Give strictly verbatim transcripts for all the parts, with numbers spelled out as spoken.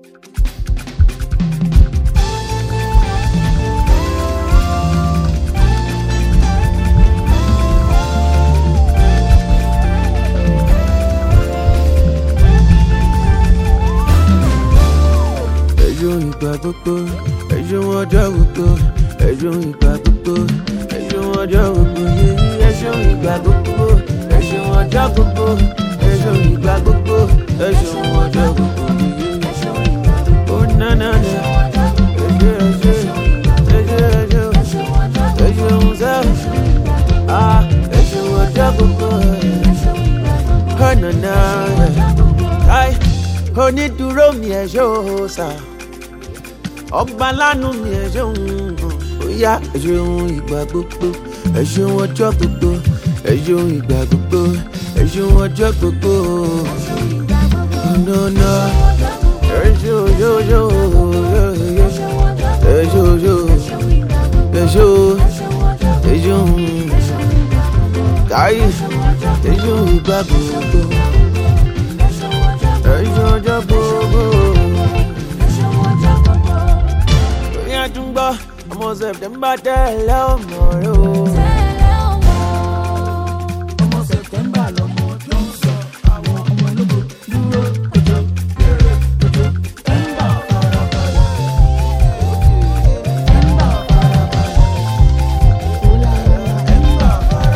ìgbà gbogbo, ẹ̀ṣọ́ ọjọ́ gbogbo, ẹ̀ṣọ́ ìgbà gbogbo, ẹ̀ṣọ́ ọjọ́ gbogbo, ẹ̀ṣọ́ ìgbà gbogbo, ẹ̀ṣọ́ ọjọ́ gbogbo, ẹ̀ṣọ́ ìgbà gbogbo, ẹ̀ṣọ́ ọjọ́ gbogbo, oh na na na, ẹ̀ṣọ́ ẹ̀ṣọ́ ẹ̀ṣọ́ ẹ̀ṣọ́ ẹ̀ṣọ́ ọ̀sẹ̀, ah ẹ̀ṣọ́ ọjọ́ gbogbo, oh na na, ay onídùúró mi ẹ̀ṣọ́ ọ̀sà. Ọba lánàá mi ẹ ṣeun ó yá ẹ ṣeun ìgbà gbogbo ẹ ṣeun ọjọ́ gbogbo ẹ ṣeun ìgbà gbogbo ẹ ṣeun ọjọ́ gbogbo nọ́nà ẹ ṣe oṣooṣo ẹ ṣe oṣo ẹ ṣe ẹ ṣeun káyé ẹ ṣeun ìgbà gbogbo ẹ ṣeun ọjọ́ gbogbo. Àtúngbọ́ ọmọ September tẹ́lẹ̀ ọmọ rẹ o. Ọmọ September lọmọ tó ń sọ àwọn ọmọ ológo dúró kojú kéré kojú ẹ̀ńbà farabalẹ̀. Ẹ̀ńbà farabalẹ̀. Ẹ̀ńbà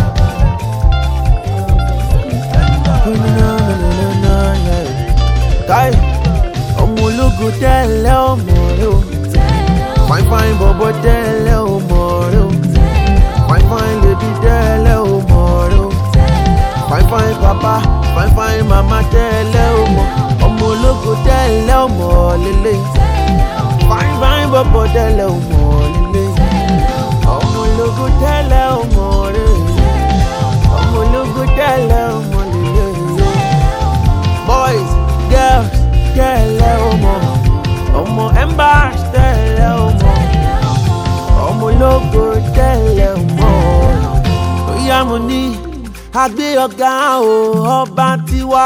farabalẹ̀. Káì ọmọ ológo tẹ́lẹ̀ ọmọ rẹ o. Fine fine bobo tẹ́lẹ̀ o mọ̀rẹ́ o. Fine fine lady tẹ́lẹ̀ o mọ̀rẹ́ o. Fine fine papa fine fine mama tẹ́lẹ̀ o mọ̀. Ọmọ ológo tẹ́lẹ̀ o mọ̀ lélẹ̀. Fine fine bobo tẹ́lẹ̀ o mọ̀ lélẹ̀. Ọmọ ológo tẹ́lẹ̀ o mọ̀rẹ́. Ọmọ ológo tẹ́lẹ̀ o mọ̀ lélẹ̀. Boys girls tẹ́lẹ̀ o mọ̀. Ọmọ Embers tẹ́lẹ̀ o mọ̀. Ọmọ ológo tẹ́lẹ̀ o mọ̀. Ó yá mo ní agbé ọ̀gá o ọba tiwa.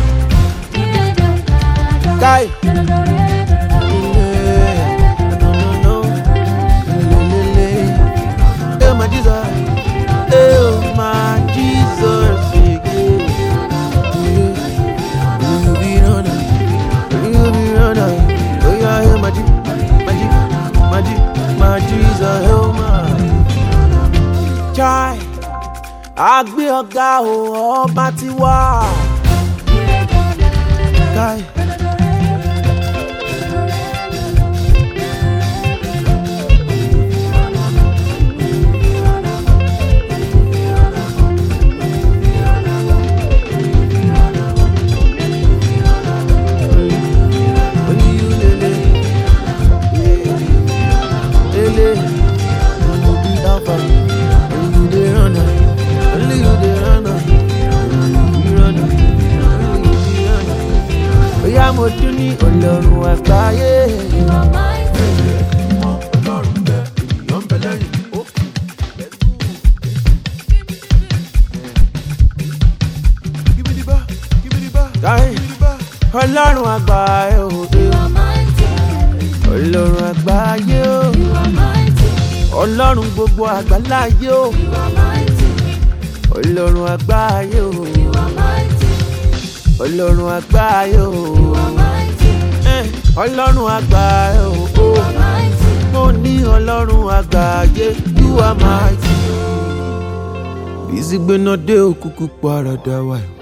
Káì. Oh my Jesus, oh my Jesus, you be runner, you be runner. Oh yeah, hey, my G, my G, my G, my Jesus, oh my. Chai, agbe ọ̀gá o ọba tiwa. Chai. Mo tún ní Ọlọ́run àgbáyé. Ọlọ́run bẹ ènìyàn ń bẹ lẹ́yìn ó kù lẹ́kù. Kíbídíbá kíbídíbá kíbídíbá. Ọlọ́run àgbáyé o. Ọlọ́run àgbáyé o. Ọlọ́run gbogbo àgbáláyé o. Ọlọ́run àgbáyé o. Ọlọ́run àgbáyé o. Ọlọ́run àgbáyé o. Mo ní Ọlọ́run àgbáyé, you are mighty. Bísí gbéná dé òkùnkùn paradà wáyé.